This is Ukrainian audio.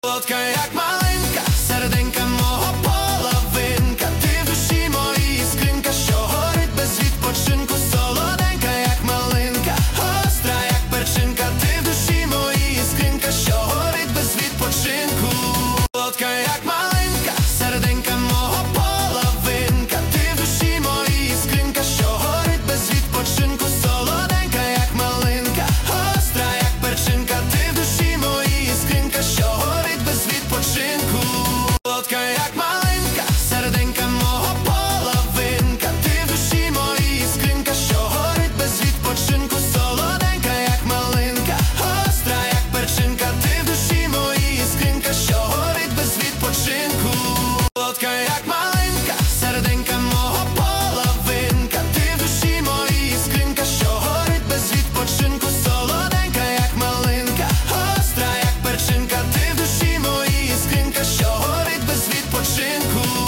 Солодка, як малинка, серединка мого половинка. Ти в душі моїй іскринка, що горить без відпочинку. Солоденька, як малинка, остра, як перчинка. Ти в душі моїй іскринка, що горить без відпочинку. Солодка, як малинка, серединка мого половинка. Ти в душі моїй іскринка, що горить без відпочинку. Солоденька, як малинка, остра, як перчинка. Ти в душі моїй іскринка, що горить без відпочинку. Солодка, як малинка, серединка мого половинка. Ти в душі моїй іскринка, що горить без відпочинку. Солоденька, як малинка, остра, як перчинка. Ти в душі моїй іскринка, що горить без відпочинку. Солодка, як малинка, серединка мого половинка. Ти в душі моїй іскринка, що горить без відпочинку. Солоденька, як малинка, остра, як перчинка. Ти в душі моїй іскринка, що горить без відпочинку.